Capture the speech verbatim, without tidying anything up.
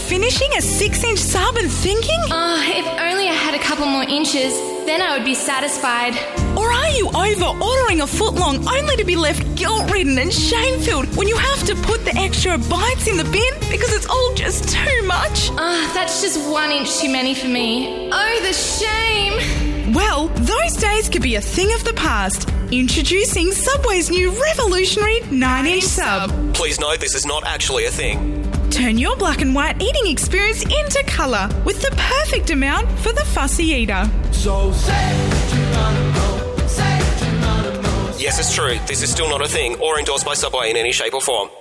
finishing a six-inch sub and thinking? Oh, if only I had a couple more inches, then I would be satisfied. Or are you over-ordering a foot-long only to be left guilt-ridden and shame-filled when you have to put the extra bites in the bin because it's all just too much? Ah, oh, that's just one inch too many for me. Oh, the shame! Well, those days could be a thing of the past. Introducing Subway's new revolutionary nine-inch sub. Please note this is not actually a thing. Turn your black and white eating experience into colour with the perfect amount for the fussy eater. So say Geronimo, say Geronimo. Yes, it's true. This is still not a thing or endorsed by Subway in any shape or form.